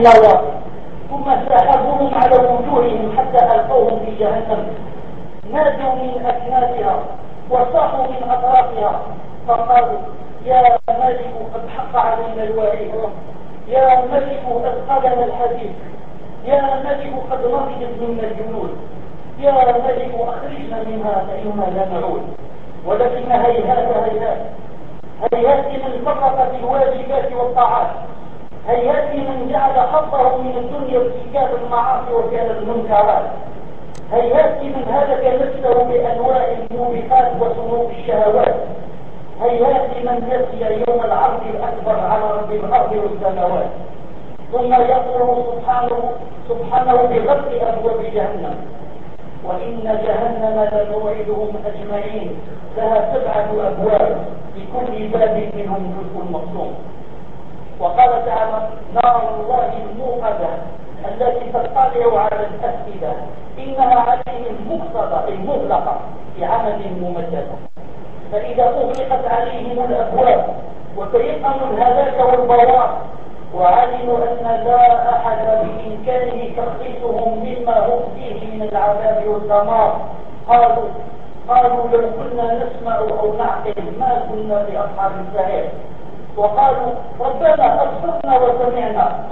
اللواطئ ثم سحبوهم على وجوههم حتى ألقوهم في جهنم، نادوا من أكنافها وصاحوا من أطرافها فقالوا يا ملك قد حق علينا الوعيد، يا ملك أثقلنا الحديث، يا ملك قد رضيت منا الجنود، يا ملك أخرجنا منها فإنا لا نعود. ولكن هيهات هيهات هيهات من فرط في الواجبات والطاعات، هيهات من جعل حظه من الدنيا ارتكاب المعاصي وفعل المنكرات، هيهات من هلك نفسه بأنواع الموبقات وسلوك الشهوات، هيهات من نسي يوم العرض الأكبر على رب الأرض والسماوات. ثم يقول سبحانه بغلق أبواب جهنم وإن جهنم لموعدهم أجمعين لها 7 أبواب لكل باب منهم جزء مقسوم. وقال تعالى نار الله الموقدة التي تطلع على الأفئدة إنها عليهم مقصدة أي مغلقة بعمل ممدد، فإذا أغلقت عليهم الأبواب وتيقنوا الهلاك والبوار وعلموا أن لا أحد بإمكانه تخليصهم مما هم فيه من العذاب والدمار قالوا لو كنا نسمع أو نعقل ما كنا لأصحاب السعير. وقالوا ربنا أبصرنا وسمعنا